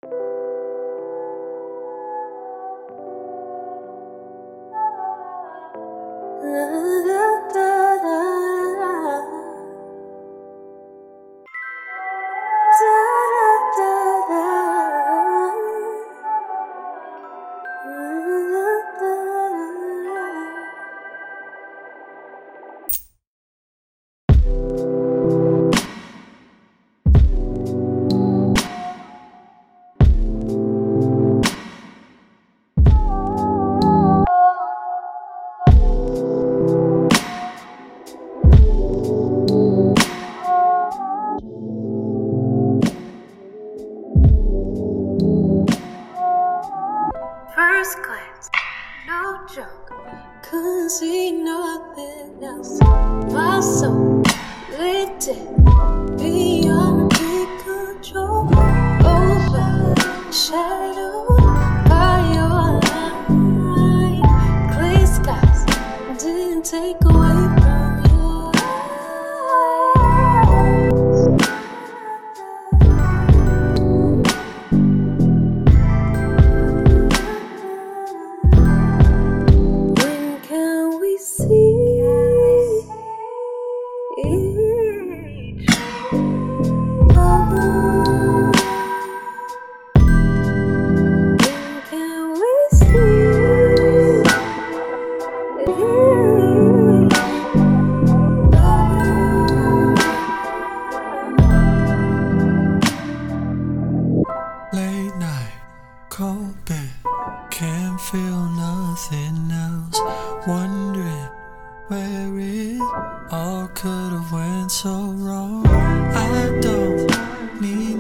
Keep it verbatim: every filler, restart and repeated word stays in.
First class, no joke. Couldn't see nothing else. My soul lifted beyond big control. Overshadowed by your light. Clear skies didn't take away from your eyes. When can we see each other? When can we see each Late night, cold bed, can't feel nothing else. Wondering where it all could have went so wrong. I don't need